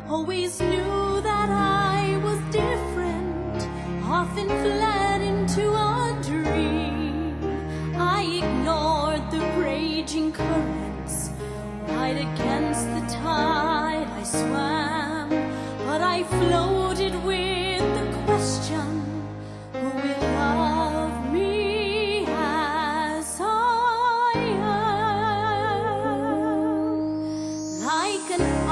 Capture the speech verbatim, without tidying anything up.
Always knew that I was different, often fled into a dream. I ignored the raging currents, right against the tide I swam. But I floated with the question, who will love me as I am? Like an